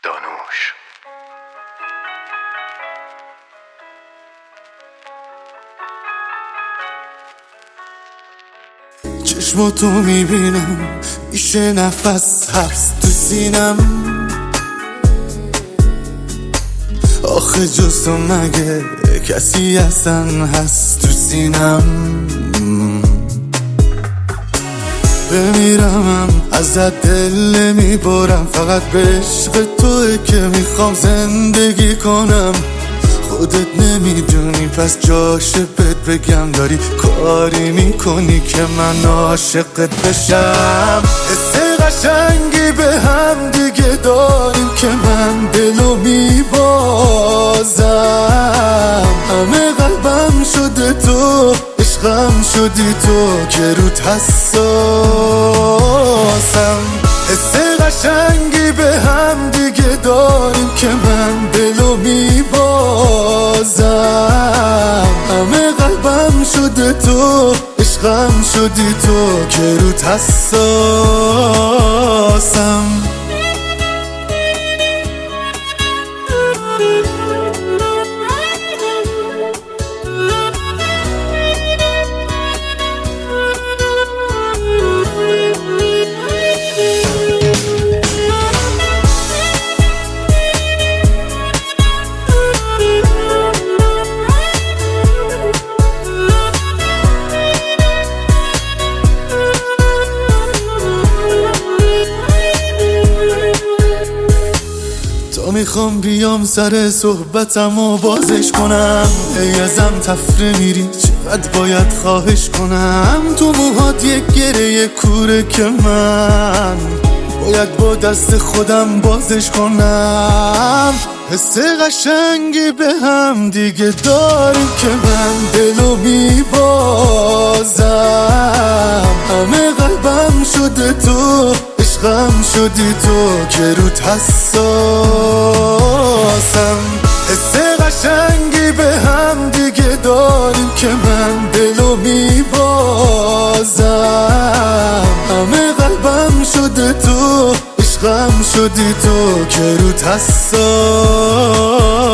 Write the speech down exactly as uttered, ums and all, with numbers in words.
دانوش. چشماتو میبینم میشه نفس حبس تو سینم، آخه جز تو مگه کسی اصلا هست تو سینم؟ بمیرمم ازت دل میبرم، فقط به عشق توه که میخوام زندگی کنم. خودت نمیدونی پس جاشه بهت بگم، داری کاری میکنی که من عاشقت بشم. حس قشنگی به هم دیگه داریم که من دلو میبازم. همه قلبم شده تو، عشقم شدی تو که روت حساسم. حس قشنگی به هم دیگه داریم که من دلو میبازم. همه قلبم شده تو، عشقم شدی تو که روت حساسم. میخوام بیام سر صحبتم و بازش کنم، ای ازم تفره میری چقدر باید خواهش کنم. تو موهات یک گره کوره که من باید با دست خودم بازش کنم. حس قشنگی به هم دیگه داریم که من دلو میبازم. همه قلبم شده تو، عشقم شدی تو که روت حساسم. حس قشنگی به هم دیگه داریم که من دلو میبازم. همه قلبم شده تو، عشقم شدی تو که روت حساسم.